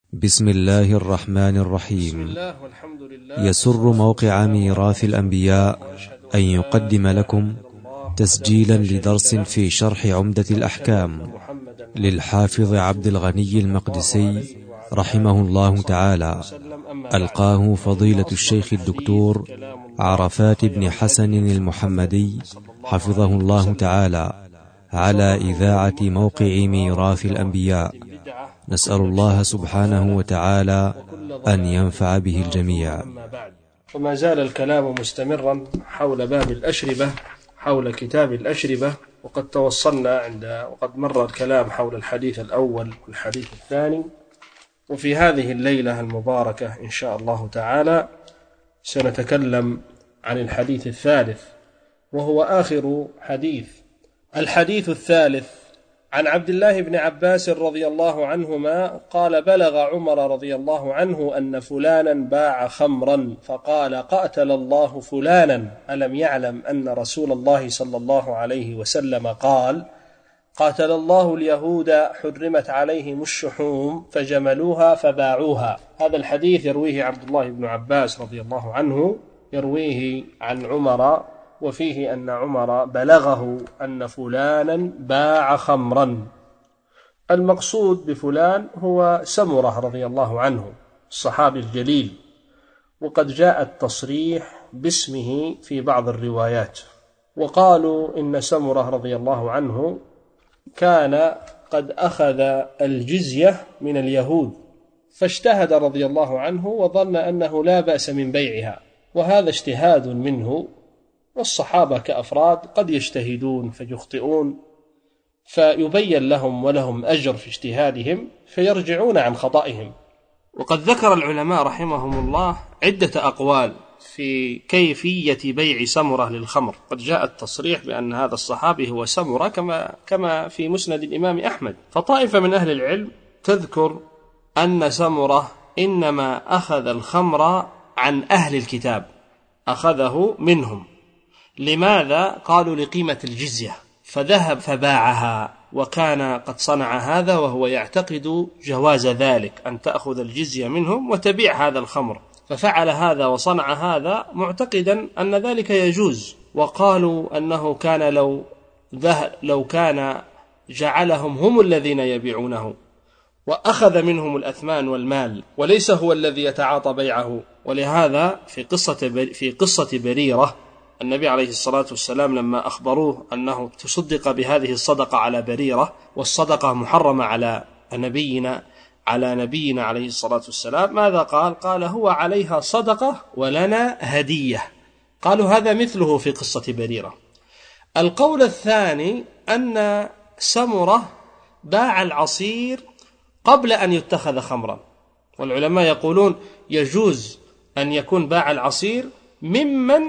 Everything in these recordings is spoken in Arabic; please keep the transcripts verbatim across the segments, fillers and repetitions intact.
بسم الله الرحمن الرحيم. يسر موقع ميراث الأنبياء أن يقدم لكم تسجيلا لدرس في شرح عمدة الأحكام للحافظ عبد الغني المقدسي رحمه الله تعالى، ألقاه فضيلة الشيخ الدكتور عرفات بن حسن المحمدي حفظه الله تعالى على إذاعة موقع ميراث الأنبياء. نسأل الله سبحانه وتعالى أن ينفع به الجميع. وما زال الكلام مستمرا حول باب الأشربة، حول كتاب الأشربة، وقد توصلنا عند وقد مر الكلام حول الحديث الأول والحديث الثاني. وفي هذه الليلة المباركة إن شاء الله تعالى سنتكلم عن الحديث الثالث، وهو آخر حديث. الحديث الثالث عن عبد الله بن عباس رضي الله عنهما قال: بلغ عمر رضي الله عنه أن فلانا باع خمرا فقال: قاتل الله فلانا، ألم يعلم أن رسول الله صلى الله عليه وسلم قال: قاتل الله اليهود حرمت عليهم الشحوم فجملوها فباعوها. هذا الحديث يرويه عبد الله بن عباس رضي الله عنه، يرويه عن عمر، وفيه أن عمر بلغه أن فلانا باع خمرا. المقصود بفلان هو سمرة رضي الله عنه، الصحابي الجليل، وقد جاء التصريح باسمه في بعض الروايات. وقالوا إن سمرة رضي الله عنه كان قد أخذ الجزية من اليهود، فاجتهد رضي الله عنه وظن أنه لا بأس من بيعها، وهذا اجتهاد منه، والصحابة كأفراد قد يجتهدون فيخطئون، فيبين لهم ولهم أجر في اجتهادهم فيرجعون عن خطئهم. وقد ذكر العلماء رحمهم الله عدة أقوال في كيفية بيع سمرة للخمر. قد جاء التصريح بأن هذا الصحابي هو سمرة كما, كما في مسند الإمام أحمد. فطائفة من أهل العلم تذكر أن سمرة إنما أخذ الخمر عن أهل الكتاب، أخذه منهم. لماذا؟ قالوا لقيمة الجزية، فذهب فباعها، وكان قد صنع هذا وهو يعتقد جواز ذلك، أن تأخذ الجزية منهم وتبيع هذا الخمر، ففعل هذا وصنع هذا معتقدا أن ذلك يجوز. وقالوا أنه كان لو ذهب لو كان جعلهم هم الذين يبيعونه وأخذ منهم الأثمان والمال، وليس هو الذي يتعاطى بيعه. ولهذا في قصة في قصة بريرة، النبي عليه الصلاة والسلام لما أخبروه أنه تصدق بهذه الصدقة على بريرة، والصدقة محرمة على نبينا على نبينا عليه الصلاة والسلام، ماذا قال؟ قال: هو عليها صدقة ولنا هدية. قالوا هذا مثله في قصة بريرة. القول الثاني أن سمرة باع العصير قبل أن يتخذ خمرا، والعلماء يقولون يجوز أن يكون باع العصير ممن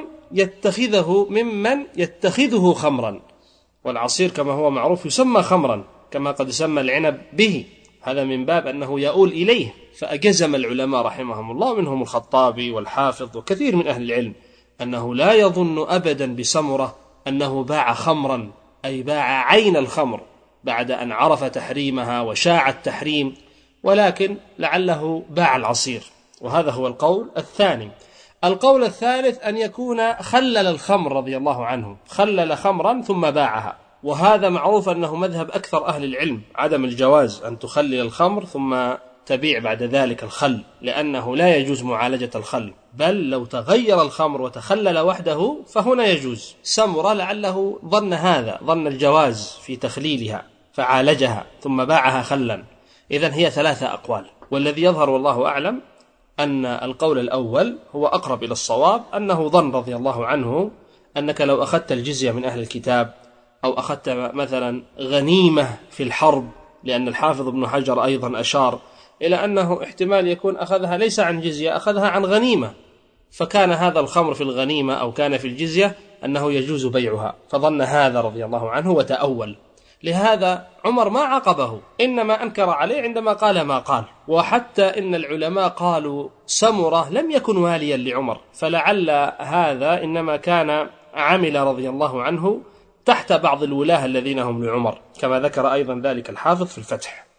يتخذه ممن يتخذه خمرا، والعصير كما هو معروف يسمى خمرا، كما قد سمى العنب به، هذا من باب أنه يؤول إليه. فأجزم العلماء رحمهم الله، منهم الخطابي والحافظ وكثير من أهل العلم، أنه لا يظن أبدا بسمرة أنه باع خمرا، أي باع عين الخمر بعد أن عرف تحريمها وشاع التحريم، ولكن لعله باع العصير. وهذا هو القول الثاني. القول الثالث أن يكون خلل الخمر رضي الله عنه، خلل خمرا ثم باعها، وهذا معروف أنه مذهب أكثر أهل العلم، عدم الجواز أن تخلل الخمر ثم تبيع بعد ذلك الخل، لأنه لا يجوز معالجة الخل، بل لو تغير الخمر وتخلل وحده فهنا يجوز. سمرة لعله ظن هذا، ظن الجواز في تخليلها فعالجها ثم باعها خلا. إذن هي ثلاثة أقوال، والذي يظهر والله أعلم أن القول الأول هو أقرب إلى الصواب، أنه ظن رضي الله عنه أنك لو أخذت الجزية من أهل الكتاب، أو أخذت مثلا غنيمة في الحرب، لأن الحافظ ابن حجر أيضا أشار إلى أنه احتمال يكون أخذها ليس عن جزية، أخذها عن غنيمة، فكان هذا الخمر في الغنيمة أو كان في الجزية أنه يجوز بيعها، فظن هذا رضي الله عنه وتأول. لهذا عمر ما عاقبه، إنما أنكر عليه عندما قال ما قال. وحتى إن العلماء قالوا سمرة لم يكن واليا لعمر، فلعل هذا إنما كان عمل رضي الله عنه تحت بعض الولاة الذين هم لعمر، كما ذكر أيضا ذلك الحافظ في الفتح.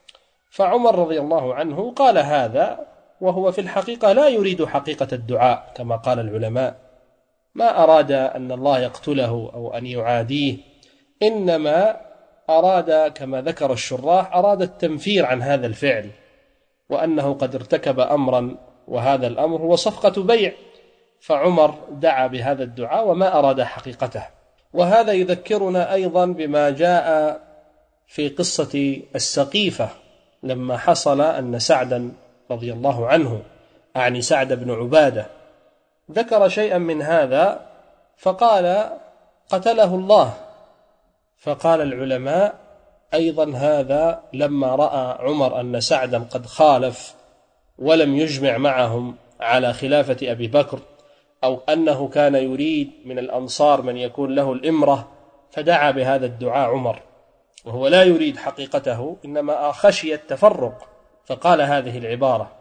فعمر رضي الله عنه قال هذا وهو في الحقيقة لا يريد حقيقة الدعاء كما قال العلماء، ما أراد أن الله يقتله أو أن يعاديه، إنما أراد كما ذكر الشراح أراد التنفير عن هذا الفعل، وأنه قد ارتكب أمرا وهذا الأمر هو صفقة بيع، فعمر دعا بهذا الدعاء وما أراد حقيقته. وهذا يذكرنا أيضا بما جاء في قصة السقيفة لما حصل أن سعدا رضي الله عنه أعني سعد بن عبادة ذكر شيئا من هذا فقال قتله الله، فقال العلماء أيضا هذا لما رأى عمر أن سعدا قد خالف ولم يجمع معهم على خلافة أبي بكر، أو أنه كان يريد من الأنصار من يكون له الإمرة، فدعا بهذا الدعاء عمر وهو لا يريد حقيقته إنما خشي التفرق، فقال هذه العبارة.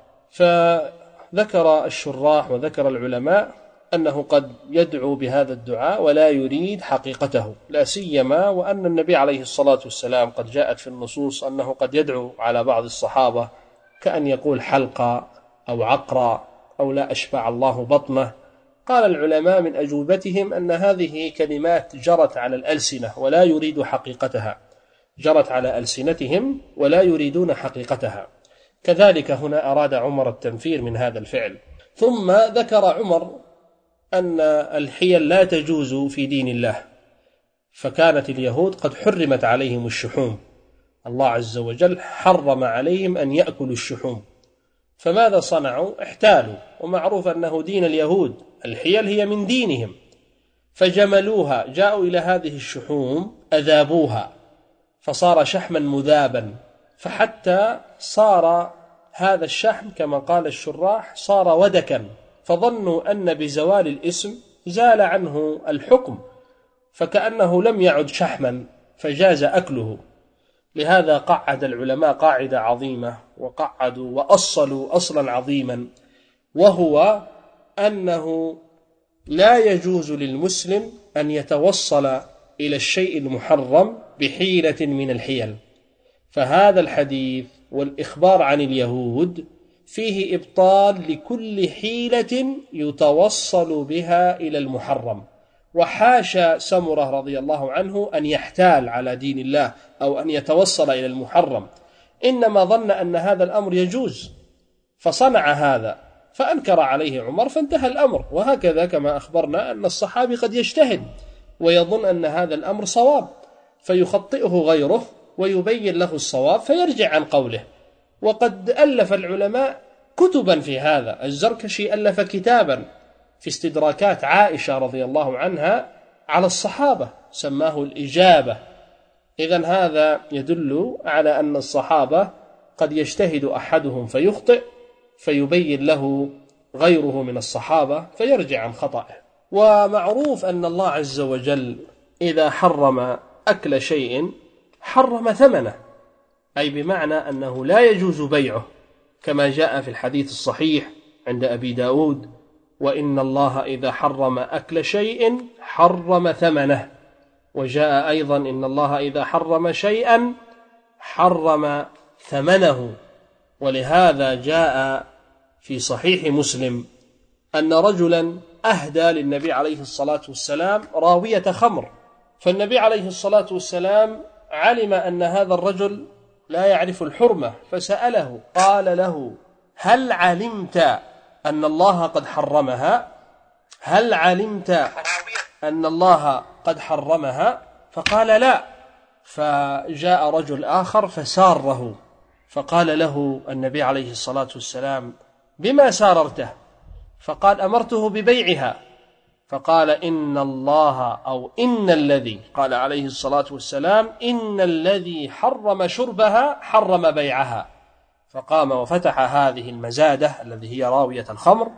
فذكر الشراح وذكر العلماء أنه قد يدعو بهذا الدعاء ولا يريد حقيقته، لا سيما وأن النبي عليه الصلاة والسلام قد جاءت في النصوص أنه قد يدعو على بعض الصحابة كأن يقول حلقة أو عقرة أو لا أشبع الله بطنه. قال العلماء من أجوبتهم أن هذه كلمات جرت على الألسنة ولا يريد حقيقتها، جرت على ألسنتهم ولا يريدون حقيقتها. كذلك هنا أراد عمر التنفير من هذا الفعل. ثم ذكر عمر أن الحيل لا تجوز في دين الله، فكانت اليهود قد حرمت عليهم الشحوم، الله عز وجل حرم عليهم أن يأكلوا الشحوم، فماذا صنعوا؟ احتالوا، ومعروف أنه دين اليهود الحيل هي من دينهم، فجملوها، جاءوا إلى هذه الشحوم أذابوها فصار شحما مذابا، فحتى صار هذا الشحم كما قال الشراح صار ودكا، فظنوا أن بزوال الاسم زال عنه الحكم، فكأنه لم يعد شحما فجاز أكله. لهذا قعد العلماء قاعدة عظيمة وقعدوا وأصلوا أصلا عظيما، وهو أنه لا يجوز للمسلم أن يتوصل إلى الشيء المحرم بحيلة من الحيل. فهذا الحديث والإخبار عن اليهود فيه إبطال لكل حيلة يتوصل بها إلى المحرم، وحاشا سمرة رضي الله عنه أن يحتال على دين الله أو أن يتوصل إلى المحرم، إنما ظن أن هذا الأمر يجوز فصنع هذا، فأنكر عليه عمر فانتهى الأمر. وهكذا كما أخبرنا أن الصحابي قد يجتهد ويظن أن هذا الأمر صواب فيخطئه غيره ويبين له الصواب فيرجع عن قوله. وقد ألف العلماء كتبا في هذا، الزركشي ألف كتابا في استدراكات عائشة رضي الله عنها على الصحابة سماه الإجابة. إذن هذا يدل على أن الصحابة قد يجتهد أحدهم فيخطئ فيبين له غيره من الصحابة فيرجع عن خطأه. ومعروف أن الله عز وجل إذا حرم أكل شيء حرم ثمنه، أي بمعنى أنه لا يجوز بيعه، كما جاء في الحديث الصحيح عند أبي داود: وإن الله إذا حرم أكل شيء حرم ثمنه. وجاء أيضا: إن الله إذا حرم شيئا حرم ثمنه. ولهذا جاء في صحيح مسلم أن رجلا أهدى للنبي عليه الصلاة والسلام راوية خمر، فالنبي عليه الصلاة والسلام علم أن هذا الرجل لا يعرف الحرمة فسأله، قال له: هل علمت أن الله قد حرمها؟ هل علمت أن الله قد حرمها؟ فقال: لا. فجاء رجل آخر فساره، فقال له النبي عليه الصلاة والسلام: بما ساررته؟ فقال: أمرته ببيعها. فقال: إن الله أو إن الذي، قال عليه الصلاة والسلام: إن الذي حرم شربها حرم بيعها. فقام وفتح هذه المزادة الذي هي راوية الخمر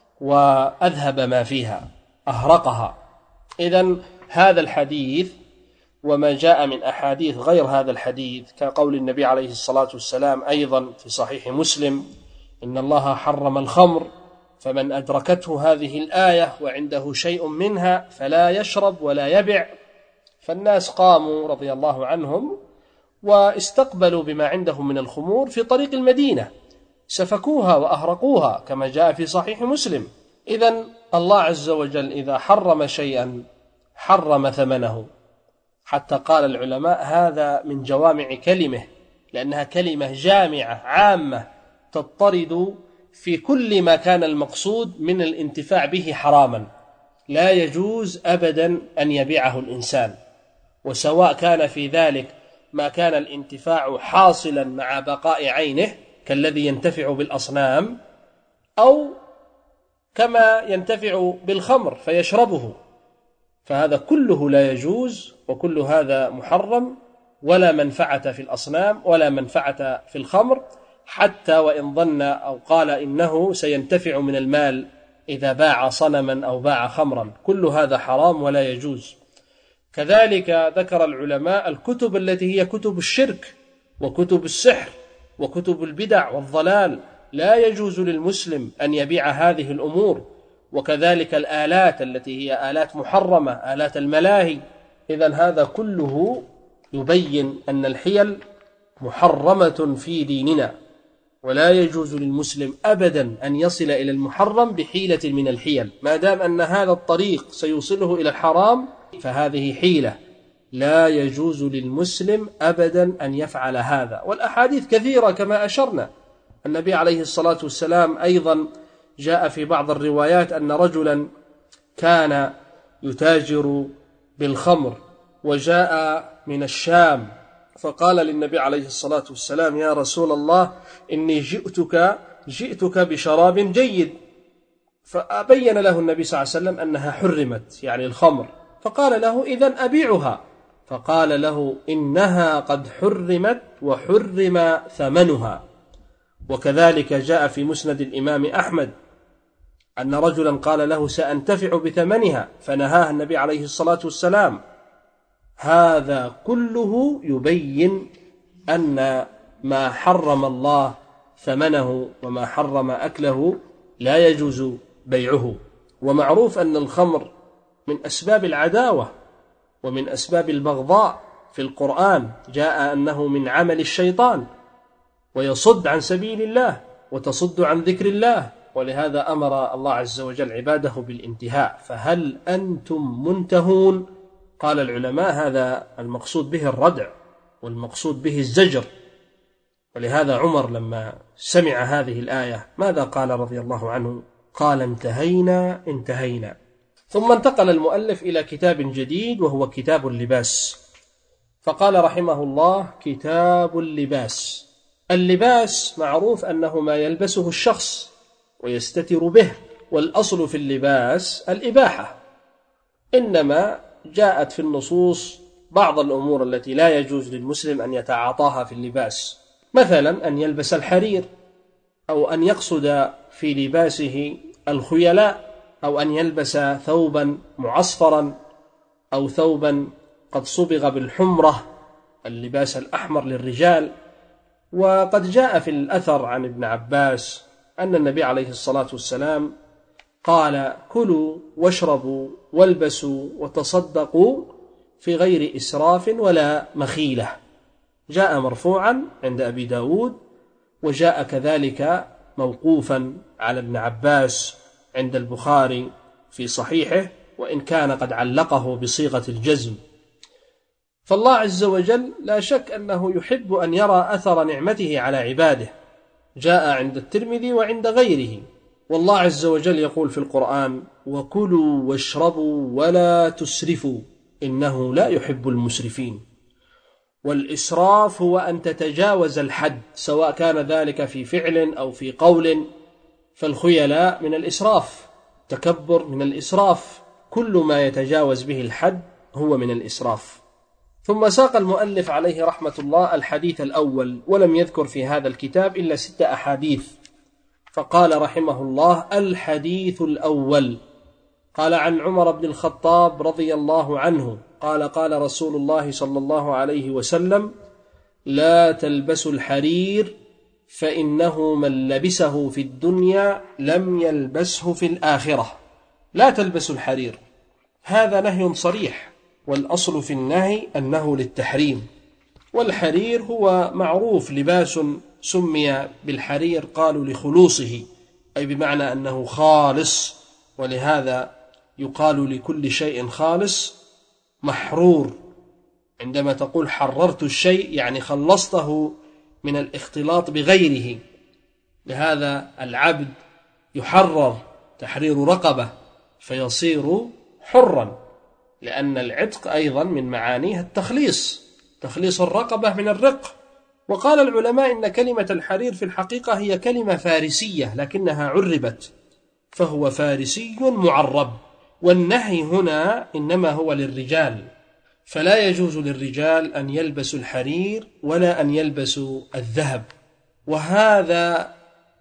وأذهب ما فيها، أهرقها. إذن هذا الحديث وما جاء من أحاديث غير هذا الحديث كقول النبي عليه الصلاة والسلام أيضا في صحيح مسلم: إن الله حرم الخمر فمن أدركته هذه الآية وعنده شيء منها فلا يشرب ولا يبع. فالناس قاموا رضي الله عنهم واستقبلوا بما عندهم من الخمور في طريق المدينة، سفكوها وأهرقوها كما جاء في صحيح مسلم. إذن الله عز وجل إذا حرم شيئا حرم ثمنه، حتى قال العلماء هذا من جوامع كلمه، لأنها كلمة جامعة عامة تضطرد في كل ما كان المقصود من الانتفاع به حراما، لا يجوز أبدا أن يبيعه الإنسان، وسواء كان في ذلك ما كان الانتفاع حاصلا مع بقاء عينه كالذي ينتفع بالأصنام، أو كما ينتفع بالخمر فيشربه، فهذا كله لا يجوز، وكل هذا محرم، ولا منفعة في الأصنام ولا منفعة في الخمر، حتى وإن ظن أو قال إنه سينتفع من المال إذا باع صنما أو باع خمرا، كل هذا حرام ولا يجوز. كذلك ذكر العلماء الكتب التي هي كتب الشرك وكتب السحر وكتب البدع والضلال، لا يجوز للمسلم أن يبيع هذه الأمور. وكذلك الآلات التي هي آلات محرمة، آلات الملاهي. إذن هذا كله يبين أن الحيل محرمة في ديننا، ولا يجوز للمسلم أبدا أن يصل إلى المحرم بحيلة من الحيل، ما دام أن هذا الطريق سيوصله إلى الحرام فهذه حيلة، لا يجوز للمسلم أبدا أن يفعل هذا. والأحاديث كثيرة كما أشرنا. النبي عليه الصلاة والسلام أيضا جاء في بعض الروايات أن رجلا كان يتاجر بالخمر وجاء من الشام، فقال للنبي عليه الصلاة والسلام: يا رسول الله، إني جئتك جئتك بشراب جيد. فأبين له النبي صلى الله عليه وسلم أنها حرمت، يعني الخمر، فقال له: إذن أبيعها. فقال له: إنها قد حرمت وحرم ثمنها. وكذلك جاء في مسند الإمام أحمد أن رجلا قال له: سأنتفع بثمنها، فنهاه النبي عليه الصلاة والسلام. هذا كله يبين أن ما حرم الله ثمنه وما حرم أكله لا يجوز بيعه. ومعروف أن الخمر من أسباب العداوة ومن أسباب البغضاء، في القرآن جاء أنه من عمل الشيطان ويصد عن سبيل الله وتصد عن ذكر الله، ولهذا أمر الله عز وجل عباده بالانتهاء. فهل أنتم منتهون؟ قال العلماء هذا المقصود به الردع والمقصود به الزجر. ولهذا عمر لما سمع هذه الآية ماذا قال رضي الله عنه؟ قال: انتهينا انتهينا. ثم انتقل المؤلف إلى كتاب جديد وهو كتاب اللباس، فقال رحمه الله: كتاب اللباس. اللباس معروف أنه ما يلبسه الشخص ويستتر به، والأصل في اللباس الإباحة، إنما جاءت في النصوص بعض الأمور التي لا يجوز للمسلم أن يتعاطاها في اللباس، مثلا أن يلبس الحرير، أو أن يقصد في لباسه الخيلاء، أو أن يلبس ثوبا معصفرا، أو ثوبا قد صبغ بالحمرة، اللباس الأحمر للرجال. وقد جاء في الأثر عن ابن عباس أن النبي عليه الصلاة والسلام قال: كلوا واشربوا والبسوا وتصدقوا في غير إسراف ولا مخيلة. جاء مرفوعا عند أبي داود، وجاء كذلك موقوفا على ابن عباس عند البخاري في صحيحه، وإن كان قد علقه بصيغة الجزم. فالله عز وجل لا شك أنه يحب أن يرى أثر نعمته على عباده، جاء عند الترمذي وعند غيره. والله عز وجل يقول في القرآن: وكلوا واشربوا ولا تسرفوا إنه لا يحب المسرفين. والإسراف هو أن تتجاوز الحد، سواء كان ذلك في فعل أو في قول، فالخيلاء من الإسراف، تكبر من الإسراف، كل ما يتجاوز به الحد هو من الإسراف. ثم ساق المؤلف عليه رحمة الله الحديث الأول، ولم يذكر في هذا الكتاب إلا ست أحاديث، فقال رحمه الله: الحديث الأول. قال: عن عمر بن الخطاب رضي الله عنه قال: قال رسول الله صلى الله عليه وسلم: لا تلبسوا الحرير فإنه من لبسه في الدنيا لم يلبسه في الآخرة. لا تلبسوا الحرير، هذا نهي صريح، والأصل في النهي أنه للتحريم، والحرير هو معروف لباس سمي بالحرير قالوا لخلوصه، أي بمعنى أنه خالص، ولهذا يقال لكل شيء خالص محرور. عندما تقول حررت الشيء يعني خلصته من الاختلاط بغيره. لهذا العبد يحرر تحرير رقبة فيصير حرا، لأن العتق أيضا من معانيه التخليص، تخليص الرقبة من الرق. وقال العلماء إن كلمة الحرير في الحقيقة هي كلمة فارسية لكنها عربت، فهو فارسي معرب، والنهي هنا إنما هو للرجال، فلا يجوز للرجال أن يلبسوا الحرير ولا أن يلبسوا الذهب، وهذا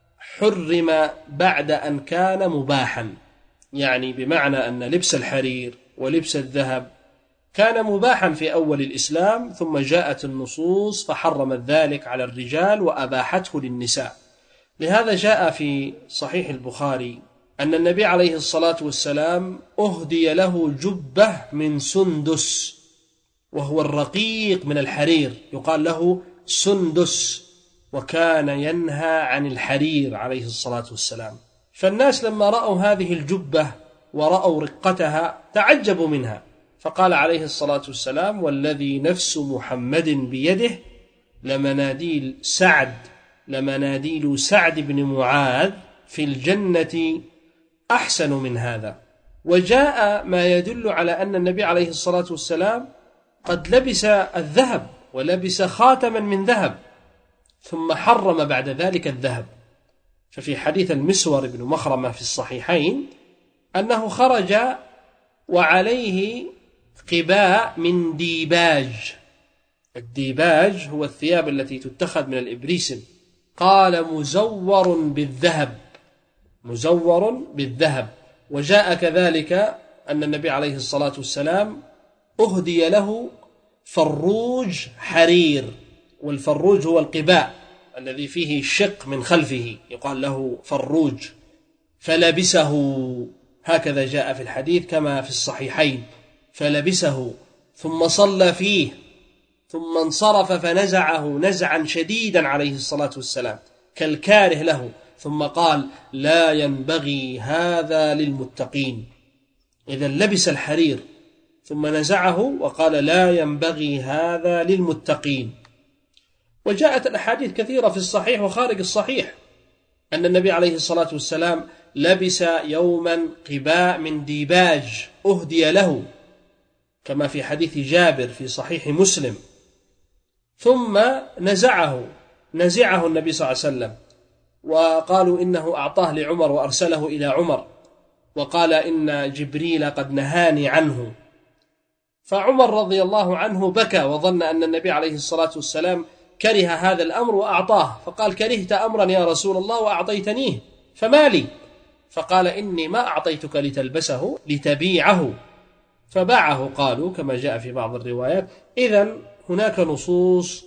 حرم بعد أن كان مباحا، يعني بمعنى أن لبس الحرير ولبس الذهب كان مباحا في أول الإسلام، ثم جاءت النصوص فحرمت ذلك على الرجال وأباحته للنساء. لهذا جاء في صحيح البخاري أن النبي عليه الصلاة والسلام أهدي له جبة من سندس، وهو الرقيق من الحرير، يقال له سندس، وكان ينهى عن الحرير عليه الصلاة والسلام. فالناس لما رأوا هذه الجبة ورأوا رقتها تعجبوا منها، فقال عليه الصلاة والسلام: والذي نفس محمد بيده لمناديل سعد لمناديل سعد بن معاذ في الجنة أحسن من هذا. وجاء ما يدل على أن النبي عليه الصلاة والسلام قد لبس الذهب ولبس خاتما من ذهب، ثم حرم بعد ذلك الذهب. ففي حديث المسور بن مخرمة في الصحيحين أنه خرج وعليه قباء من ديباج. الديباج هو الثياب التي تتخذ من الإبريسم. قال: مزور بالذهب، مزور بالذهب. وجاء كذلك أن النبي عليه الصلاة والسلام أهدي له فروج حرير، والفروج هو القباء الذي فيه شق من خلفه، يقال له فروج، فلبسه، هكذا جاء في الحديث كما في الصحيحين، فلبسه ثم صلى فيه ثم انصرف فنزعه نزعا شديدا عليه الصلاة والسلام كالكاره له، ثم قال: لا ينبغي هذا للمتقين. إذا لبس الحرير ثم نزعه وقال: لا ينبغي هذا للمتقين. وجاءت الأحاديث كثيرة في الصحيح وخارج الصحيح أن النبي عليه الصلاة والسلام لبس يوما قباء من ديباج أهدي له، كما في حديث جابر في صحيح مسلم، ثم نزعه نزعه النبي صلى الله عليه وسلم، وقالوا إنه أعطاه لعمر وأرسله إلى عمر، وقال: إن جبريل قد نهاني عنه. فعمر رضي الله عنه بكى وظن أن النبي عليه الصلاة والسلام كره هذا الأمر وأعطاه، فقال: كرهت أمرا يا رسول الله وأعطيتنيه، فما لي؟ فقال: إني ما أعطيتك لتلبسه لتبيعه، فباعه، قالوا كما جاء في بعض الروايات. إذن هناك نصوص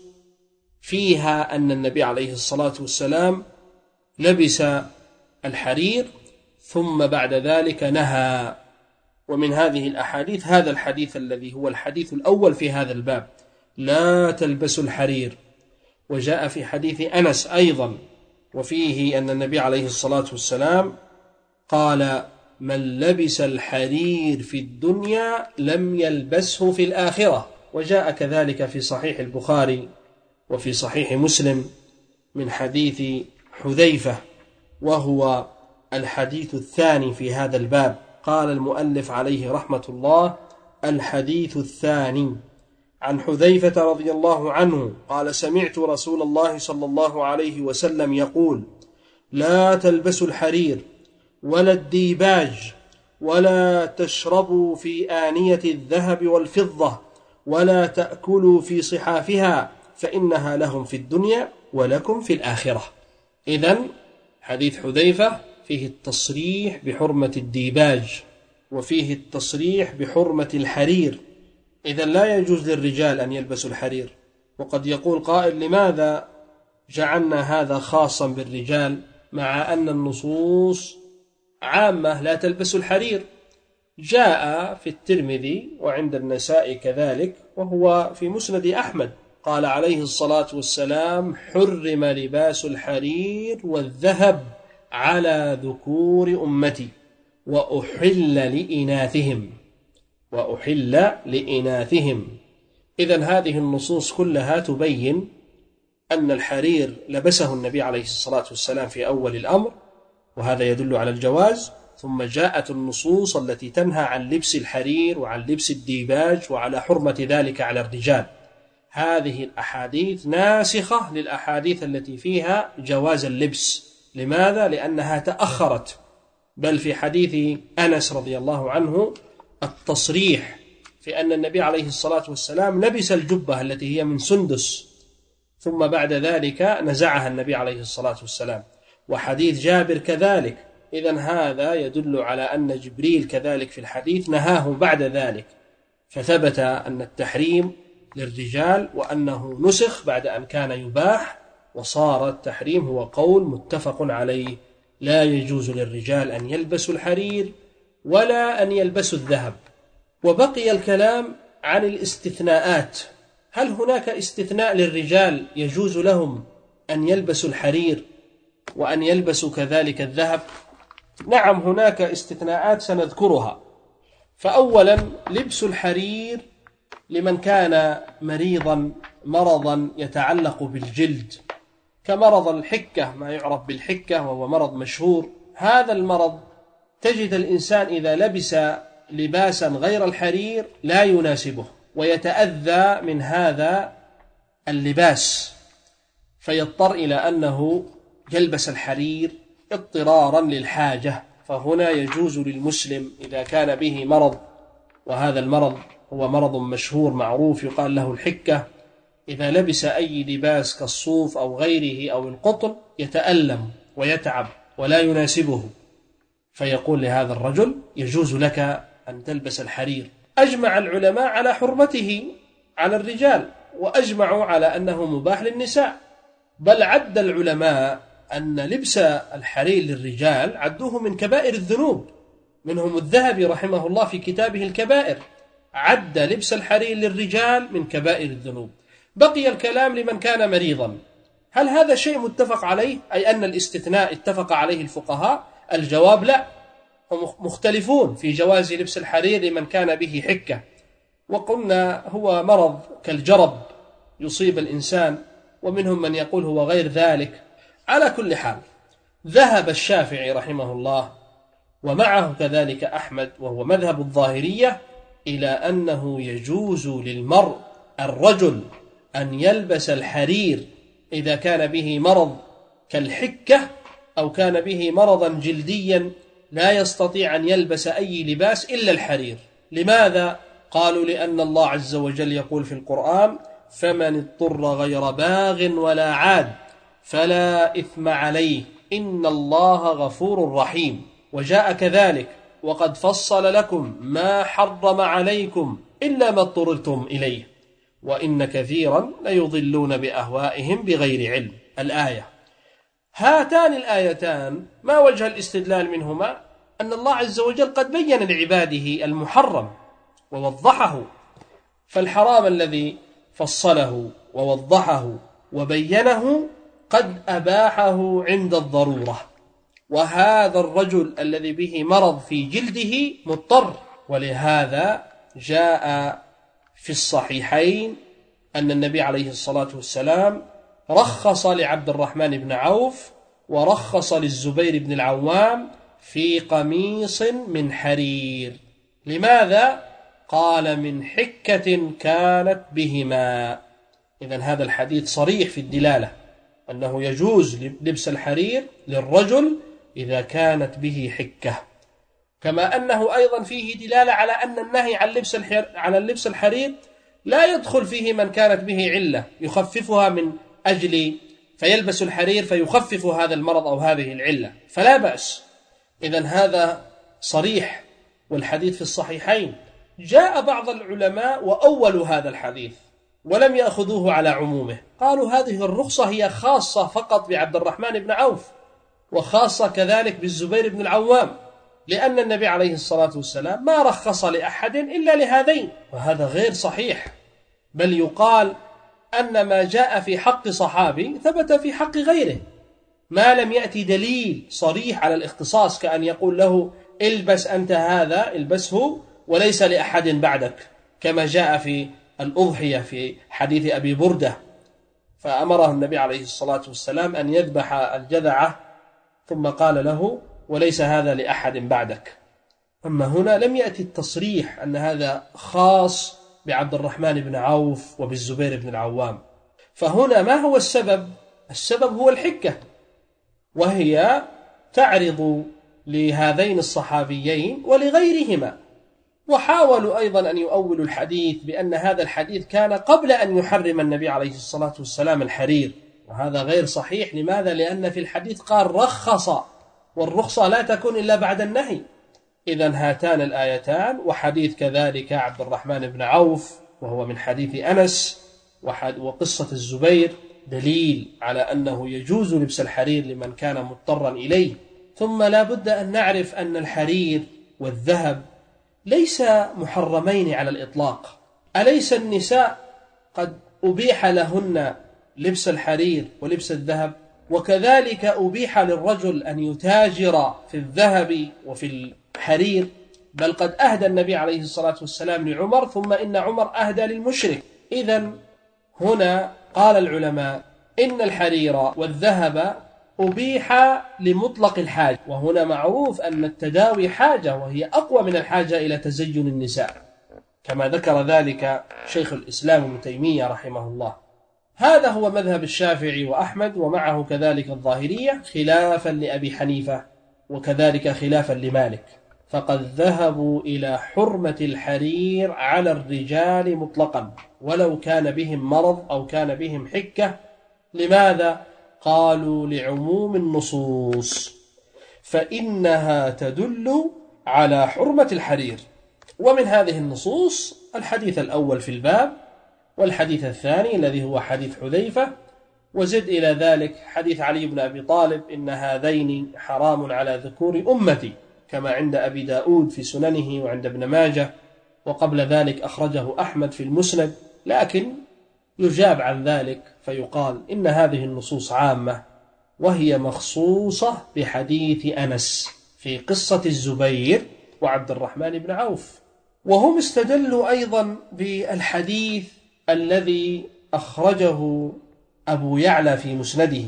فيها أن النبي عليه الصلاة والسلام لبس الحرير ثم بعد ذلك نهى. ومن هذه الأحاديث هذا الحديث الذي هو الحديث الأول في هذا الباب: لا تلبسوا الحرير. وجاء في حديث أنس أيضا وفيه أن النبي عليه الصلاة والسلام قال: من لبس الحرير في الدنيا لم يلبسه في الآخرة. وجاء كذلك في صحيح البخاري وفي صحيح مسلم من حديث حذيفة، وهو الحديث الثاني في هذا الباب. قال المؤلف عليه رحمة الله: الحديث الثاني عن حذيفة رضي الله عنه قال: سمعت رسول الله صلى الله عليه وسلم يقول: لا تلبسوا الحرير ولا الديباج ولا تشربوا في آنية الذهب والفضة ولا تأكلوا في صحافها فإنها لهم في الدنيا ولكم في الآخرة. إذن حديث حذيفة فيه التصريح بحرمة الديباج وفيه التصريح بحرمة الحرير. إذن لا يجوز للرجال أن يلبسوا الحرير. وقد يقول قائل: لماذا جعلنا هذا خاصا بالرجال مع أن النصوص عامة لا تلبسوا الحرير؟ جاء في الترمذي وعند النسائي كذلك، وهو في مسند أحمد، قال عليه الصلاة والسلام: حرم لباس الحرير والذهب على ذكور أمتي وأحل لإناثهم وأحل لإناثهم. إذن هذه النصوص كلها تبين أن الحرير لبسه النبي عليه الصلاة والسلام في أول الأمر، وهذا يدل على الجواز. ثم جاءت النصوص التي تنهى عن لبس الحرير وعن لبس الديباج وعلى حرمة ذلك على الرجال. هذه الأحاديث ناسخة للأحاديث التي فيها جواز اللبس. لماذا؟ لأنها تأخرت. بل في حديث أنس رضي الله عنه التصريح في أن النبي عليه الصلاة والسلام لبس الجبة التي هي من سندس، ثم بعد ذلك نزعها النبي عليه الصلاة والسلام. وحديث جابر كذلك. إذن هذا يدل على أن جبريل كذلك في الحديث نهاه بعد ذلك، فثبت أن التحريم للرجال وأنه نسخ بعد أن كان يباح، وصار التحريم هو قول متفق عليه: لا يجوز للرجال أن يلبسوا الحرير ولا أن يلبسوا الذهب. وبقي الكلام عن الاستثناءات. هل هناك استثناء للرجال يجوز لهم أن يلبسوا الحرير وأن يلبسوا كذلك الذهب؟ نعم، هناك استثناءات سنذكرها. فأولا لبس الحرير لمن كان مريضا مرضا يتعلق بالجلد، كمرض الحكة، ما يعرف بالحكة وهو مرض مشهور. هذا المرض تجد الإنسان إذا لبس لباسا غير الحرير لا يناسبه، ويتأذى من هذا اللباس، فيضطر إلى أنه يلبس الحرير اضطرارا للحاجة. فهنا يجوز للمسلم إذا كان به مرض، وهذا المرض هو مرض مشهور معروف يقال له الحكة، إذا لبس أي لباس كالصوف أو غيره أو القطن يتألم ويتعب ولا يناسبه، فيقول لهذا الرجل: يجوز لك أن تلبس الحرير. أجمع العلماء على حرمته على الرجال، وأجمعوا على أنه مباح للنساء. بل عد العلماء أن لبس الحرير للرجال عدوه من كبائر الذنوب، منهم الذهبي رحمه الله في كتابه الكبائر عد لبس الحرير للرجال من كبائر الذنوب. بقي الكلام لمن كان مريضا. هل هذا شيء متفق عليه، أي أن الاستثناء اتفق عليه الفقهاء؟ الجواب لا، هم مختلفون في جواز لبس الحرير لمن كان به حكة، وقلنا هو مرض كالجرب يصيب الإنسان، ومنهم من يقول هو غير ذلك. على كل حال، ذهب الشافعي رحمه الله ومعه كذلك أحمد وهو مذهب الظاهرية إلى أنه يجوز للمرء الرجل أن يلبس الحرير إذا كان به مرض كالحكة أو كان به مرضا جلديا لا يستطيع أن يلبس أي لباس إلا الحرير. لماذا؟ قالوا: لأن الله عز وجل يقول في القرآن: فمن اضطر غير باغ ولا عاد فلا إثم عليه إن الله غفور رحيم. وجاء كذلك: وقد فصل لكم ما حرم عليكم إلا ما اضطررتم إليه وإن كثيرا ليضلون بأهوائهم بغير علم. الآية. هاتان الآيتان ما وجه الاستدلال منهما؟ أن الله عز وجل قد بين لعباده المحرم ووضحه، فالحرام الذي فصله ووضحه وبينه قد أباحه عند الضرورة. وهذا الرجل الذي به مرض في جلده مضطر، ولهذا جاء في الصحيحين أن النبي عليه الصلاة والسلام رخص لعبد الرحمن بن عوف ورخص للزبير بن العوام في قميص من حرير. لماذا؟ قال: من حكة كانت بهما. إذن هذا الحديث صريح في الدلالة أنه يجوز لبس الحرير للرجل إذا كانت به حكة، كما أنه أيضا فيه دلالة على أن النهي عن لبس على اللبس الحرير لا يدخل فيه من كانت به علة يخففها من أجل فيلبس الحرير فيخفف هذا المرض أو هذه العلة، فلا بأس. إذن هذا صريح، والحديث في الصحيحين. جاء بعض العلماء وأولوا هذا الحديث ولم يأخذوه على عمومه، قالوا هذه الرخصة هي خاصة فقط بعبد الرحمن بن عوف وخاصة كذلك بالزبير بن العوام، لأن النبي عليه الصلاة والسلام ما رخص لأحد إلا لهذين، وهذا غير صحيح. بل يقال أن ما جاء في حق صحابي ثبت في حق غيره، ما لم يأتي دليل صريح على الاختصاص، كأن يقول له البس أنت هذا البسه وليس لأحد بعدك، كما جاء في الأضحية في حديث أبي بردة، فأمره النبي عليه الصلاة والسلام أن يذبح الجذعة ثم قال له وليس هذا لأحد بعدك. أما هنا لم يأتي التصريح أن هذا خاص بعبد الرحمن بن عوف وبالزبير بن العوام. فهنا ما هو السبب؟ السبب هو الحكة، وهي تعرض لهذين الصحابيين ولغيرهما. وحاولوا أيضا أن يؤولوا الحديث بأن هذا الحديث كان قبل أن يحرم النبي عليه الصلاة والسلام الحرير، وهذا غير صحيح. لماذا؟ لأن في الحديث قال رخص، والرخصة لا تكون إلا بعد النهي. إذن هاتان الآيتان وحديث كذلك عبد الرحمن بن عوف وهو من حديث أنس وقصة الزبير دليل على أنه يجوز لبس الحرير لمن كان مضطرا إليه. ثم لا بد أن نعرف أن الحرير والذهب ليس محرمين على الإطلاق. أليس النساء قد أبيح لهن لبس الحرير ولبس الذهب؟ وكذلك أبيح للرجل أن يتاجر في الذهب وفي الحرير، بل قد أهدى النبي عليه الصلاة والسلام لعمر، ثم إن عمر أهدى للمشرك. إذن هنا قال العلماء إن الحرير والذهب أبيح لمطلق الحاجة، وهنا معروف أن التداوي حاجة، وهي أقوى من الحاجة إلى تزين النساء، كما ذكر ذلك شيخ الإسلام ابن تيمية رحمه الله. هذا هو مذهب الشافعي وأحمد، ومعه كذلك الظاهرية، خلافا لأبي حنيفة وكذلك خلافا لمالك، فقد ذهبوا إلى حرمة الحرير على الرجال مطلقا ولو كان بهم مرض أو كان بهم حكة. لماذا؟ قالوا لعموم النصوص، فإنها تدل على حرمة الحرير. ومن هذه النصوص الحديث الأول في الباب، والحديث الثاني الذي هو حديث حذيفة، وزد إلى ذلك حديث علي بن أبي طالب إن هذين حرام على ذكور أمتي، كما عند أبي داود في سننه وعند ابن ماجه، وقبل ذلك أخرجه أحمد في المسند. لكن يجاب عن ذلك فيقال إن هذه النصوص عامة، وهي مخصوصة بحديث أنس في قصة الزبير وعبد الرحمن بن عوف. وهم استدلوا أيضا بالحديث الذي أخرجه أبو يعلى في مسنده،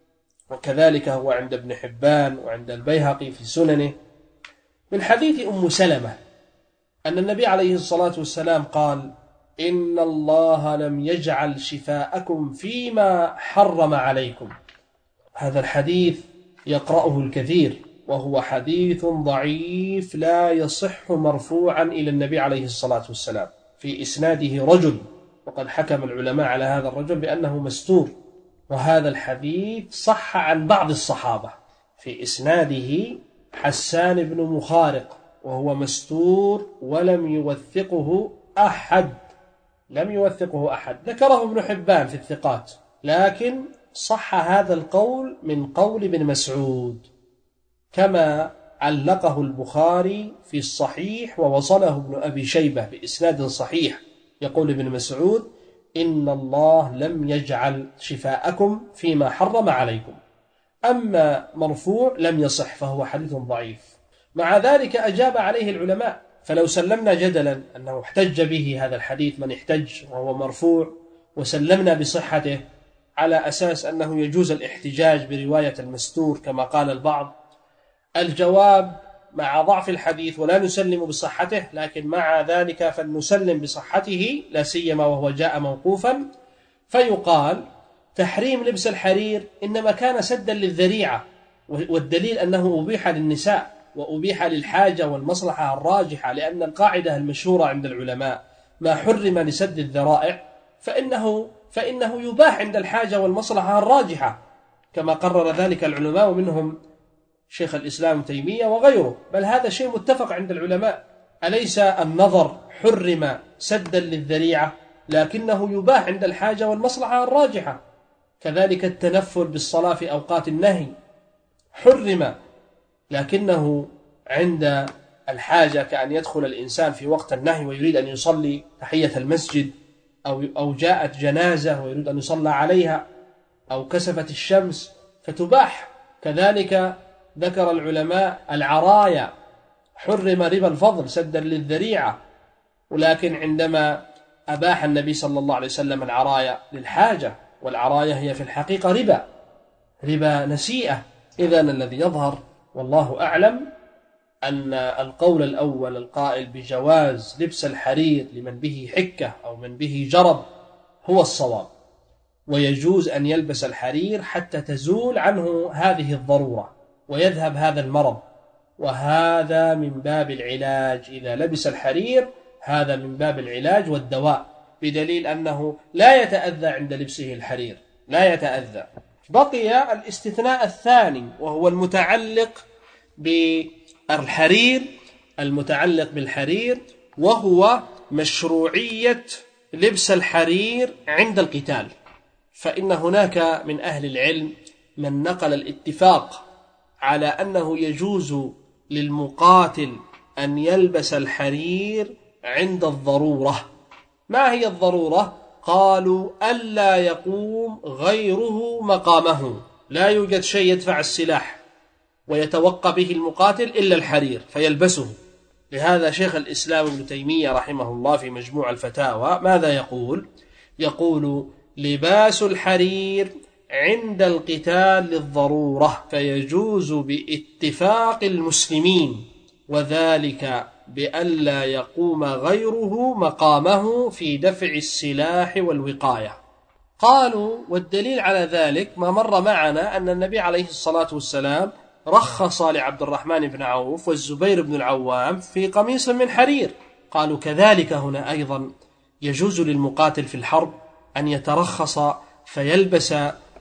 وكذلك هو عند ابن حبان وعند البيهقي في سننه، من حديث أم سلمة أن النبي عليه الصلاة والسلام قال إن الله لم يجعل شفاءكم فيما حرم عليكم. هذا الحديث يقرأه الكثير، وهو حديث ضعيف لا يصح مرفوعا إلى النبي عليه الصلاة والسلام، في إسناده رجل، وقد حكم العلماء على هذا الرجل بأنه مستور. وهذا الحديث صح عن بعض الصحابة، في إسناده حسان بن مخارق وهو مستور ولم يوثقه أحد، لم يوثقه أحد، ذكره ابن حبان في الثقات، لكن صح هذا القول من قول ابن مسعود، كما علقه البخاري في الصحيح ووصله ابن أبي شيبة بإسناد صحيح. يقول ابن مسعود إن الله لم يجعل شفاءكم فيما حرم عليكم. أما مرفوع لم يصح، فهو حديث ضعيف. مع ذلك أجاب عليه العلماء، فلو سلمنا جدلا أنه احتج به هذا الحديث من احتج وهو مرفوع، وسلمنا بصحته على أساس أنه يجوز الاحتجاج برواية المستور كما قال البعض، الجواب مع ضعف الحديث ولا نسلم بصحته، لكن مع ذلك فلنسلم بصحته، لا سيما وهو جاء موقوفا، فيقال تحريم لبس الحرير إنما كان سدا للذريعة، والدليل أنه أبيح للنساء وأبيح للحاجة والمصلحة الراجحة، لأن القاعدة المشهورة عند العلماء ما حرم لسد الذرائع فإنه, فإنه يباح عند الحاجة والمصلحة الراجحة، كما قرر ذلك العلماء، ومنهم شيخ الإسلام تيمية وغيره، بل هذا شيء متفق عند العلماء. أليس النظر حرم سدا للذريعة، لكنه يباح عند الحاجة والمصلحة الراجحة. كذلك التنفل بالصلاة في أوقات النهي حرم، لكنه عند الحاجة، كأن يدخل الإنسان في وقت النهي ويريد أن يصلي تحية المسجد أو أو جاءت جنازة ويريد أن يصلى عليها، أو كسفت الشمس فتباح. كذلك ذكر العلماء العرايا، حرم ربا الفضل سدا للذريعة، ولكن عندما أباح النبي صلى الله عليه وسلم العرايا للحاجة، والعرايا هي في الحقيقة ربا ربا نسيئة. إذن الذي يظهر والله أعلم أن القول الأول القائل بجواز لبس الحرير لمن به حكة أو من به جرب هو الصواب، ويجوز أن يلبس الحرير حتى تزول عنه هذه الضرورة ويذهب هذا المرض، وهذا من باب العلاج. إذا لبس الحرير هذا من باب العلاج والدواء، بدليل أنه لا يتأذى عند لبسه الحرير، لا يتأذى. بقي الاستثناء الثاني وهو المتعلق بالحرير المتعلق بالحرير وهو مشروعية لبس الحرير عند القتال. فإن هناك من أهل العلم من نقل الاتفاق على أنه يجوز للمقاتل أن يلبس الحرير عند الضرورة. ما هي الضرورة؟ قالوا ألا يقوم غيره مقامه، لا يوجد شيء يدفع السلاح ويتوقى به المقاتل إلا الحرير فيلبسه. لهذا شيخ الإسلام ابن تيمية رحمه الله في مجموع الفتاوى ماذا يقول؟ يقول لباس الحرير عند القتال للضرورة فيجوز باتفاق المسلمين، وذلك بألا يقوم غيره مقامه في دفع السلاح والوقاية. قالوا والدليل على ذلك ما مر معنا أن النبي عليه الصلاة والسلام رخص لعبد الرحمن بن عوف والزبير بن العوام في قميص من حرير. قالوا كذلك هنا أيضا يجوز للمقاتل في الحرب أن يترخص فيلبس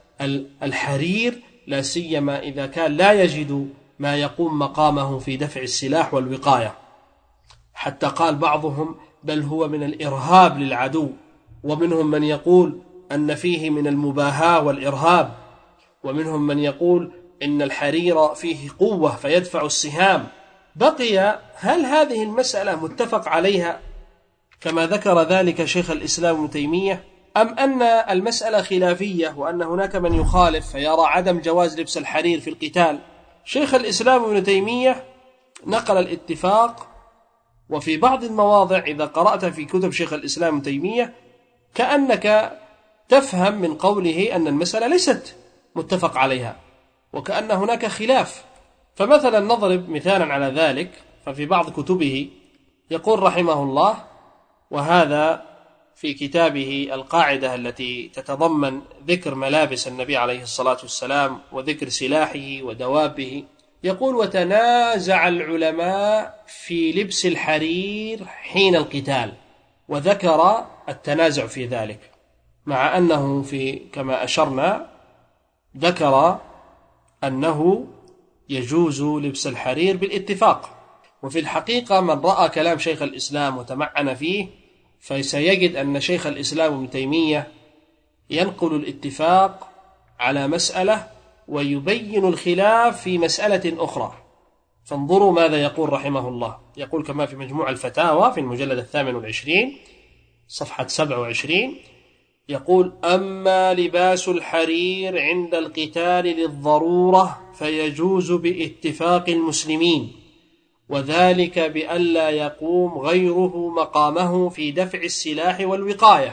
الحرير، لا سيما إذا كان لا يجد ما يقوم مقامه في دفع السلاح والوقاية. حتى قال بعضهم بل هو من الإرهاب للعدو، ومنهم من يقول أن فيه من المباهاة والإرهاب، ومنهم من يقول إن الحرير فيه قوة فيدفع السهام. بقي هل هذه المسألة متفق عليها كما ذكر ذلك شيخ الإسلام ابن تيمية، أم أن المسألة خلافية وأن هناك من يخالف فيرى عدم جواز لبس الحرير في القتال؟ شيخ الإسلام ابن تيمية نقل الاتفاق، وفي بعض المواضع إذا قرأت في كتب شيخ الإسلام ابن تيمية كأنك تفهم من قوله أن المسألة ليست متفق عليها وكأن هناك خلاف. فمثلا نضرب مثالا على ذلك، ففي بعض كتبه يقول رحمه الله، وهذا في كتابه القاعدة التي تتضمن ذكر ملابس النبي عليه الصلاة والسلام وذكر سلاحه ودوابه، يقول وتنازع العلماء في لبس الحرير حين القتال، وذكر التنازع في ذلك، مع أنه في كما أشرنا ذكر أنه يجوز لبس الحرير بالاتفاق. وفي الحقيقة من رأى كلام شيخ الإسلام وتمعن فيه فسيجد أن شيخ الإسلام ابن تيمية ينقل الاتفاق على مسألة ويبين الخلاف في مسألة أخرى. فانظروا ماذا يقول رحمه الله، يقول كما في مجموع الفتاوى في المجلد الثامن والعشرين صفحة سبعة وعشرين، يقول أما لباس الحرير عند القتال للضرورة فيجوز باتفاق المسلمين، وذلك بألا يقوم غيره مقامه في دفع السلاح والوقاية.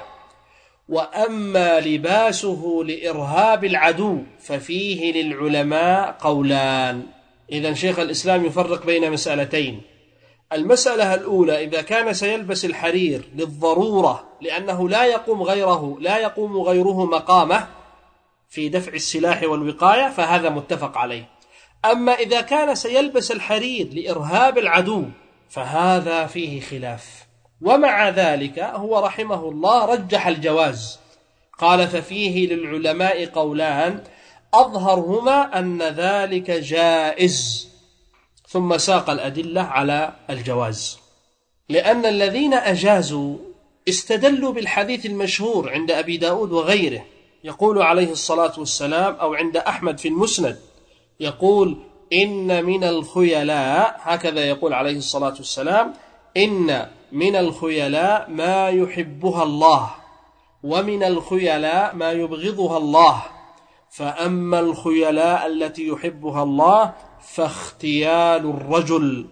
وأما لباسه لإرهاب العدو ففيه للعلماء قولان. إذن شيخ الإسلام يفرق بين مسألتين: المسألة الأولى إذا كان سيلبس الحرير للضرورة لأنه لا يقوم غيره لا يقوم غيره مقامه في دفع السلاح والوقاية فهذا متفق عليه. أما إذا كان سيلبس الحرير لإرهاب العدو فهذا فيه خلاف. ومع ذلك هو رحمه الله رجح الجواز، قال ففيه للعلماء قولان أظهرهما أن ذلك جائز، ثم ساق الأدلة على الجواز. لأن الذين أجازوا استدلوا بالحديث المشهور عند أبي داود وغيره، يقول عليه الصلاة والسلام، أو عند أحمد في المسند، يقول إن من الخيلاء، هكذا يقول عليه الصلاة والسلام، إن من الخيلاء ما يحبها الله ومن الخيلاء ما يبغضها الله، فأما الخيلاء التي يحبها الله فاختيال الرجل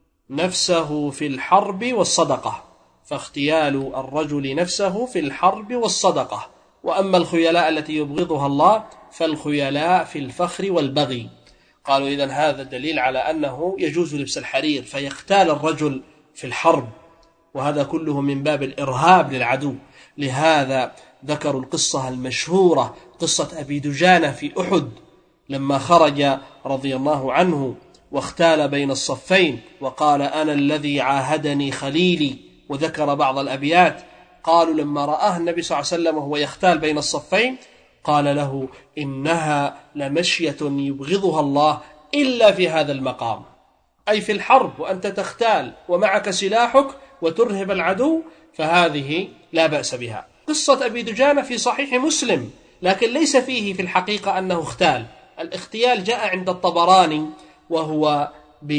نفسه في الحرب والصدقة فاختيال الرجل نفسه في الحرب والصدقة وأما الخيلاء التي يبغضها الله فالخيلاء في الفخر والبغي. قالوا إذن هذا دليل على أنه يجوز لبس الحرير فيختال الرجل في الحرب، وهذا كله من باب الإرهاب للعدو. لهذا ذكروا القصة المشهورة، قصة أبي دجانة في أحد لما خرج رضي الله عنه واختال بين الصفين وقال أنا الذي عاهدني خليلي، وذكر بعض الأبيات. قالوا لما رآه النبي صلى الله عليه وسلم وهو يختال بين الصفين قال له إنها لمشية يبغضها الله إلا في هذا المقام، أي في الحرب وأنت تختال ومعك سلاحك وترهب العدو، فهذه لا بأس بها. قصة أبي دجانة في صحيح مسلم، لكن ليس فيه في الحقيقة أنه اختال. الاختيال جاء عند الطبراني وهو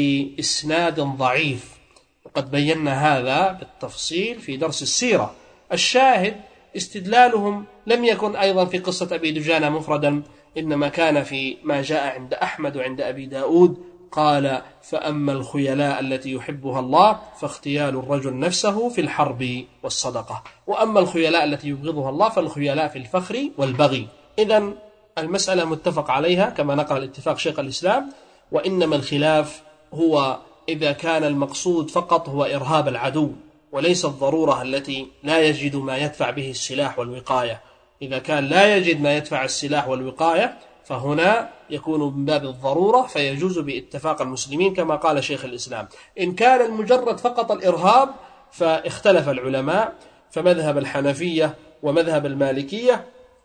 بإسناد ضعيف، وقد بينا هذا بالتفصيل في درس السيرة. الشاهد استدلالهم لم يكن أيضا في قصة أبي دجانة مفردا، إنما كان في ما جاء عند أحمد وعند أبي داود. قال فأما الخيلاء التي يحبها الله فاختيال الرجل نفسه في الحرب والصدقة وأما الخيلاء التي يبغضها الله فالخيلاء في الفخر والبغي. إذن المسألة متفق عليها كما نقل الاتفاق شيخ الإسلام، وإنما الخلاف هو إذا كان المقصود فقط هو إرهاب العدو وليس الضرورة التي لا يجد ما يدفع به السلاح والوقاية. إذا كان لا يجد ما يدفع السلاح والوقاية فهنا يكون من باب الضرورة فيجوز باتفاق المسلمين كما قال شيخ الإسلام. إن كان المجرد فقط الإرهاب فاختلف العلماء، فمذهب الحنفية ومذهب المالكية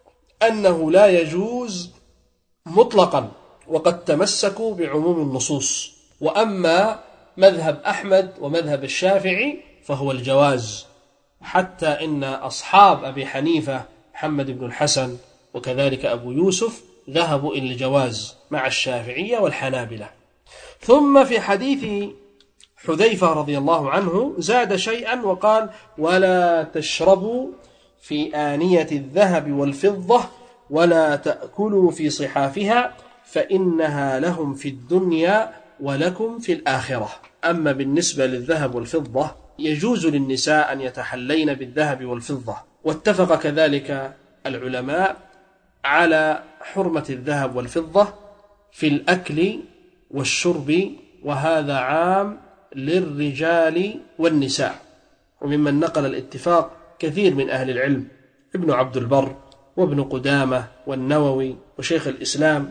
أنه لا يجوز مطلقا وقد تمسكوا بعموم النصوص، وأما مذهب أحمد ومذهب الشافعي فهو الجواز، حتى إن أصحاب أبي حنيفة محمد بن الحسن وكذلك أبو يوسف ذهبوا إلى الجواز مع الشافعية والحنابلة. ثم في حديث حذيفة رضي الله عنه زاد شيئا وقال ولا تشربوا في آنية الذهب والفضة ولا تأكلوا في صحافها فإنها لهم في الدنيا ولكم في الآخرة. أما بالنسبة للذهب والفضة يجوز للنساء أن يتحلين بالذهب والفضة، واتفق كذلك العلماء على حرمة الذهب والفضة في الأكل والشرب، وهذا عام للرجال والنساء. وممن نقل الاتفاق كثير من أهل العلم ابن عبد البر وابن قدامة والنووي وشيخ الإسلام،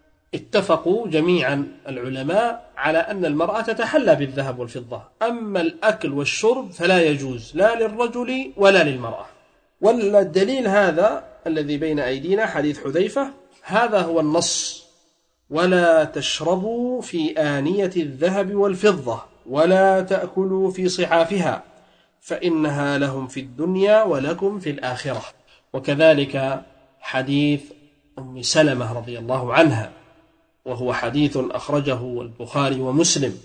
اتفقوا جميعا العلماء على أن المرأة تتحلى بالذهب والفضة، أما الأكل والشرب فلا يجوز لا للرجل ولا للمرأة. والدليل هذا الذي بين أيدينا حديث حذيفة، هذا هو النص: ولا تشربوا في آنية الذهب والفضة ولا تأكلوا في صحافها فإنها لهم في الدنيا ولكم في الآخرة. وكذلك حديث أم سلمة رضي الله عنها، وهو حديث أخرجه البخاري ومسلم: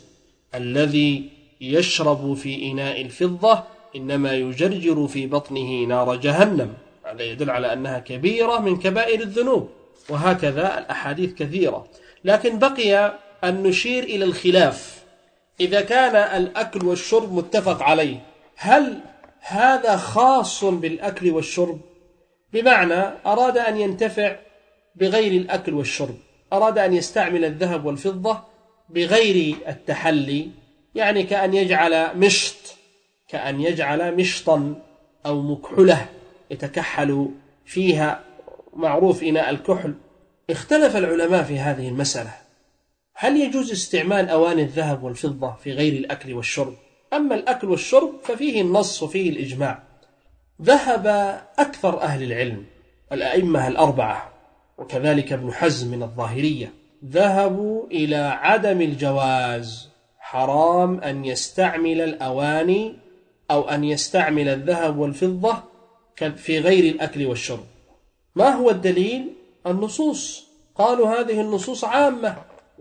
الذي يشرب في إناء الفضة إنما يجرجر في بطنه نار جهنم. هذا يدل على أنها كبيرة من كبائر الذنوب. وهكذا الأحاديث كثيرة، لكن بقي أن نشير إلى الخلاف. إذا كان الأكل والشرب متفق عليه، هل هذا خاص بالأكل والشرب؟ بمعنى أراد أن ينتفع بغير الأكل والشرب، أراد أن يستعمل الذهب والفضة بغير التحلي، يعني كأن يجعل مشط كأن يجعل مشطا أو مكحلة يتكحل فيها، معروف إناء الكحل. اختلف العلماء في هذه المسألة، هل يجوز استعمال أواني الذهب والفضة في غير الأكل والشرب؟ أما الأكل والشرب ففيه النص وفيه الإجماع. ذهب أكثر أهل العلم الأئمة الأربعة وكذلك ابن حزم من الظاهرية، ذهبوا إلى عدم الجواز، حرام أن يستعمل الأواني أو أن يستعمل الذهب والفضة في غير الأكل والشرب. ما هو الدليل؟ النصوص. قالوا هذه النصوص عامة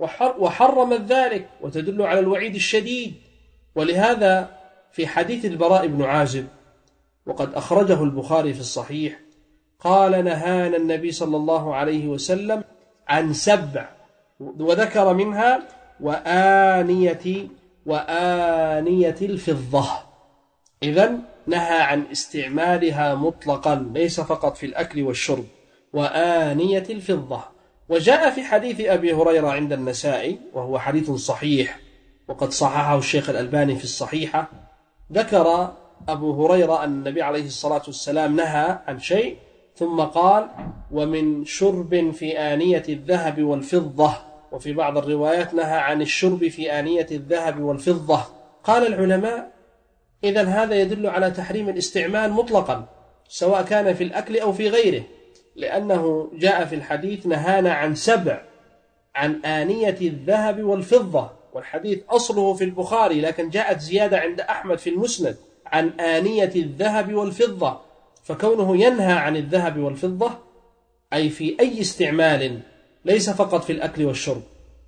وحرمت ذلك وتدل على الوعيد الشديد. ولهذا في حديث البراء بن عازب وقد أخرجه البخاري في الصحيح قال نهانا النبي صلى الله عليه وسلم عن سبع، وذكر منها وآنية وآنية الفضة. إذن نهى عن استعمالها مطلقا ليس فقط في الأكل والشرب. وآنية الفضة. وجاء في حديث أبي هريرة عند النسائي وهو حديث صحيح وقد صححه الشيخ الألباني في الصحيحة، ذكر أبو هريرة أن النبي عليه الصلاة والسلام نهى عن شيء ثم قال ومن شرب في آنية الذهب والفضة، وفي بعض الروايات نهى عن الشرب في آنية الذهب والفضة. قال العلماء إذن هذا يدل على تحريم الاستعمال مطلقا سواء كان في الأكل أو في غيره، لأنه جاء في الحديث نهانا عن سبع، عن آنية الذهب والفضة، والحديث أصله في البخاري لكن جاءت زيادة عند أحمد في المسند عن آنية الذهب والفضة. فكونه ينهى عن الذهب والفضة أي في أي استعمال ليس فقط في الأكل والشرب.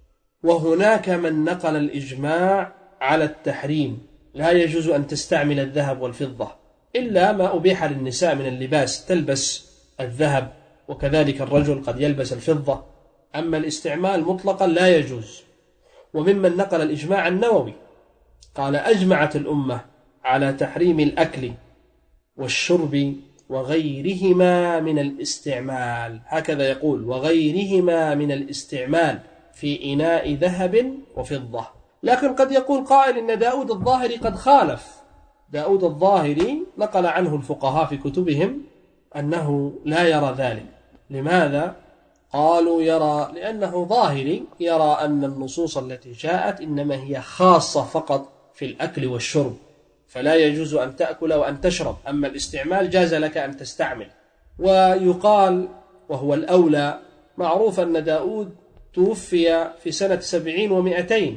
وهناك من نقل الإجماع على التحريم، لا يجوز أن تستعمل الذهب والفضة إلا ما أبيح للنساء من اللباس، تلبس الذهب وكذلك الرجل قد يلبس الفضة، أما الاستعمال مطلقا لا يجوز. وممن نقل الإجماع النووي قال أجمعت الأمة على تحريم الأكل والشرب وغيرهما من الاستعمال، هكذا يقول وغيرهما من الاستعمال في إناء ذهب وفضة. لكن قد يقول قائل إن داود الظاهري قد خالف. داود الظاهري نقل عنه الفقهاء في كتبهم أنه لا يرى ذلك. لماذا؟ قالوا يرى لأنه ظاهري، يرى أن النصوص التي جاءت إنما هي خاصة فقط في الأكل والشرب، فلا يجوز أن تأكل وأن تشرب، أما الاستعمال جاز لك أن تستعمل. ويقال وهو الأولى، معروف أن داود توفي في سنة سبعين ومئتين،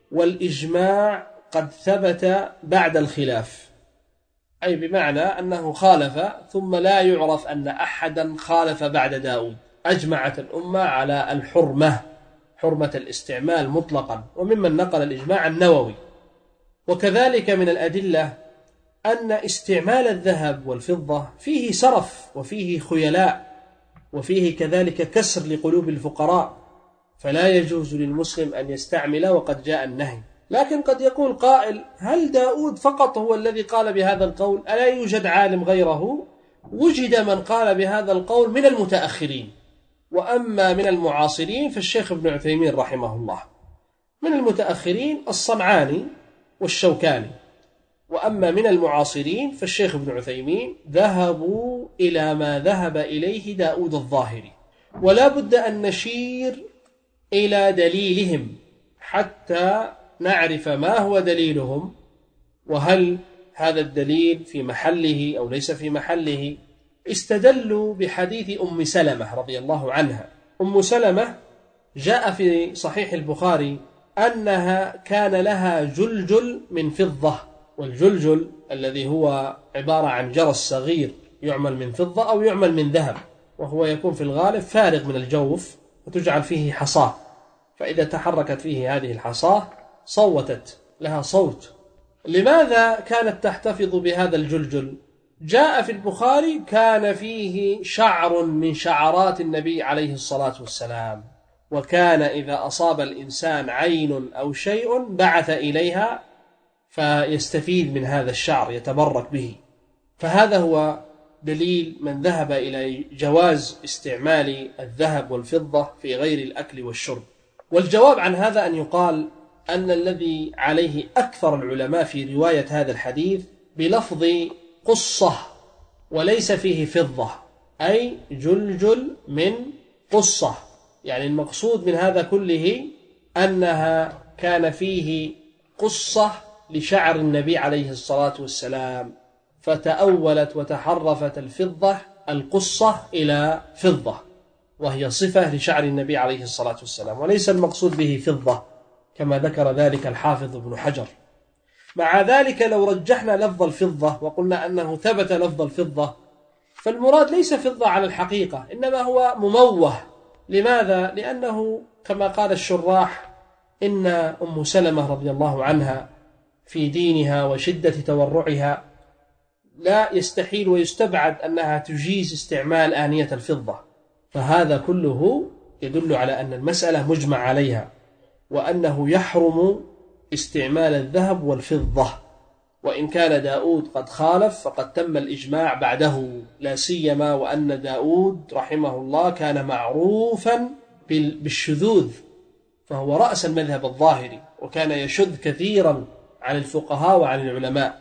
والإجماع قد ثبت بعد الخلاف، أي بمعنى أنه خالف ثم لا يعرف أن أحدا خالف بعد داود. أجمعت الأمة على الحرمة، حرمة الاستعمال مطلقا. وممن نقل الإجماع النووي. وكذلك من الأدلة أن استعمال الذهب والفضة فيه سرف وفيه خيلاء وفيه كذلك كسر لقلوب الفقراء، فلا يجوز للمسلم أن يستعمل وقد جاء النهي. لكن قد يقول قائل هل داود فقط هو الذي قال بهذا القول؟ ألا يوجد عالم غيره؟ وجد من قال بهذا القول من المتأخرين، وأما من المعاصرين فالشيخ ابن عثيمين رحمه الله. من المتأخرين الصنعاني والشوكاني، وأما من المعاصرين فالشيخ ابن عثيمين ذهبوا إلى ما ذهب إليه داود الظاهري. ولا بد أن نشير إلى دليلهم حتى نعرف ما هو دليلهم، وهل هذا الدليل في محله أو ليس في محله. استدلوا بحديث أم سلمة رضي الله عنها. أم سلمة جاء في صحيح البخاري أنها كان لها جلجل من فضة، والجلجل الذي هو عبارة عن جرس صغير يعمل من فضة أو يعمل من ذهب، وهو يكون في الغالب فارغ من الجوف وتجعل فيه حصاة، فإذا تحركت فيه هذه الحصاة صوتت لها صوت. لماذا كانت تحتفظ بهذا الجلجل؟ جاء في البخاري كان فيه شعر من شعرات النبي عليه الصلاة والسلام، وكان إذا أصاب الإنسان عين أو شيء بعث إليها فيستفيد من هذا الشعر يتبرك به. فهذا هو دليل من ذهب إلى جواز استعمال الذهب والفضة في غير الأكل والشرب. والجواب عن هذا أن يقال أن الذي عليه أكثر العلماء في رواية هذا الحديث بلفظ قصة وليس فيه فضة، أي جلجل من قصة، يعني المقصود من هذا كله أنها كان فيه قصة لشعر النبي عليه الصلاة والسلام، فتأولت وتحرفت الفضة القصة إلى فضة، وهي صفة لشعر النبي عليه الصلاة والسلام، وليس المقصود به فضة كما ذكر ذلك الحافظ ابن حجر. مع ذلك لو رجحنا لفظ الفضة وقلنا أنه ثبت لفظ الفضة، فالمراد ليس فضة على الحقيقة، إنما هو مموه. لماذا؟ لأنه كما قال الشراح إن أم سلمة رضي الله عنها في دينها وشدة تورعها لا يستحيل ويستبعد أنها تجيز استعمال آنية الفضة، فهذا كله يدل على أن المسألة مجمع عليها، وأنه يحرم استعمال الذهب والفضة. وإن كان داود قد خالف فقد تم الإجماع بعده، لا سيما وأن داود رحمه الله كان معروفا بالشذوذ، فهو رأس المذهب الظاهري، وكان يشذ كثيرا عن الفقهاء وعن العلماء،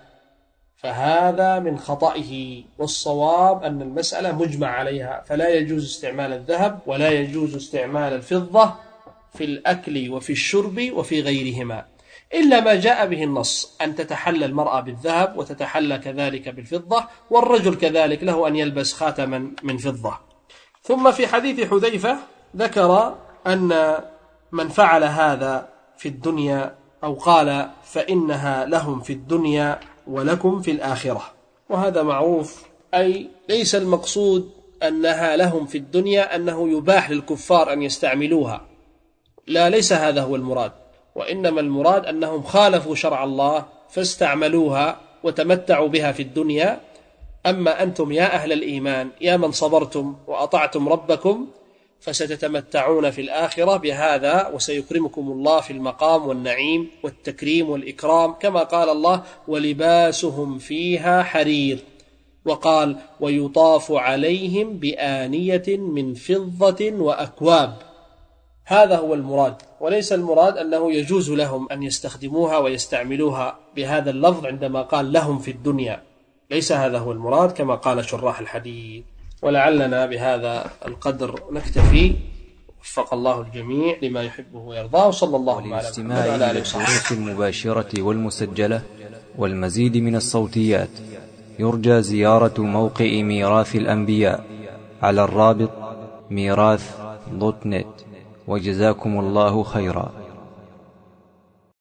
فهذا من خطئه. والصواب أن المسألة مجمع عليها، فلا يجوز استعمال الذهب ولا يجوز استعمال الفضة في الأكل وفي الشرب وفي غيرهما، إلا ما جاء به النص أن تتحلى المرأة بالذهب وتتحلى كذلك بالفضة، والرجل كذلك له أن يلبس خاتما من فضة. ثم في حديث حذيفة ذكر أن من فعل هذا في الدنيا أو قال فإنها لهم في الدنيا ولكم في الآخرة، وهذا معروف، أي ليس المقصود أنها لهم في الدنيا أنه يباح للكفار أن يستعملوها، لا، ليس هذا هو المراد، وإنما المراد أنهم خالفوا شرع الله فاستعملوها وتمتعوا بها في الدنيا. أما أنتم يا أهل الإيمان يا من صبرتم وأطعتم ربكم فستتمتعون في الآخرة بهذا، وسيكرمكم الله في المقام والنعيم والتكريم والإكرام، كما قال الله ولباسهم فيها حرير، وقال ويطاف عليهم بآنية من فضة وأكواب. هذا هو المراد، وليس المراد أنه يجوز لهم أن يستخدموها ويستعملوها بهذا اللفظ عندما قال لهم في الدنيا، ليس هذا هو المراد كما قال شراح الحديث. ولعلنا بهذا القدر نكتفي، وفق الله الجميع لما يحبه ويرضاه، صلى الله عليه وسلم. والاستماع إلى الدروس المباشرة والمسجلة والمزيد من الصوتيات يرجى زيارة موقع ميراث الأنبياء على الرابط ميراث دوت نت، وجزاكم الله خيرا.